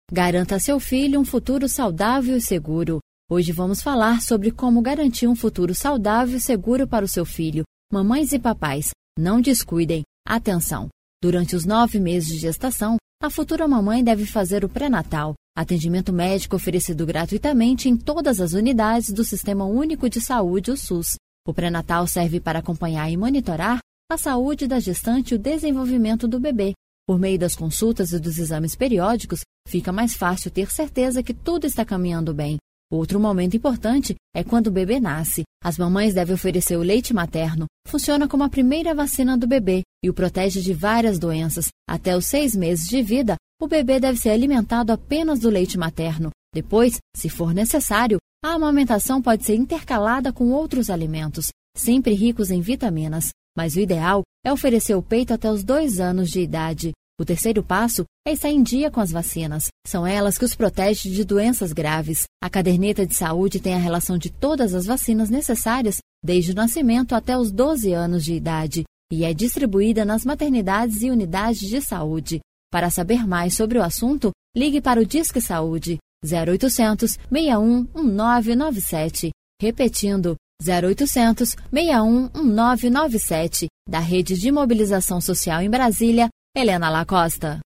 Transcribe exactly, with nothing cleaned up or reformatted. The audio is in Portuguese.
Garanta a seu filho um futuro saudável e seguro. Hoje vamos falar sobre como garantir um futuro saudável e seguro para o seu filho. Mamães e papais, não descuidem. Atenção! Durante os nove meses de gestação, a futura mamãe deve fazer o pré-natal, atendimento médico oferecido gratuitamente em todas as unidades do Sistema Único de Saúde, o SUS. O pré-natal serve para acompanhar e monitorar a saúde da gestante e o desenvolvimento do bebê. Por meio das consultas e dos exames periódicos, fica mais fácil ter certeza que tudo está caminhando bem. Outro momento importante é quando o bebê nasce. As mamães devem oferecer o leite materno. Funciona como a primeira vacina do bebê e o protege de várias doenças. Até os seis meses de vida, o bebê deve ser alimentado apenas do leite materno. Depois, se for necessário, a amamentação pode ser intercalada com outros alimentos, sempre ricos em vitaminas. Mas o ideal é oferecer o peito até os dois anos de idade. O terceiro passo é estar em dia com as vacinas. São elas que os protegem de doenças graves. A caderneta de saúde tem a relação de todas as vacinas necessárias desde o nascimento até os doze anos de idade e é distribuída nas maternidades e unidades de saúde. Para saber mais sobre o assunto, ligue para o Disque Saúde zero oitocentos, seis um um nove nove sete. Repetindo, zero oitocentos, seis um um nove nove sete, da Rede de Mobilização Social em Brasília, Helena Lacosta.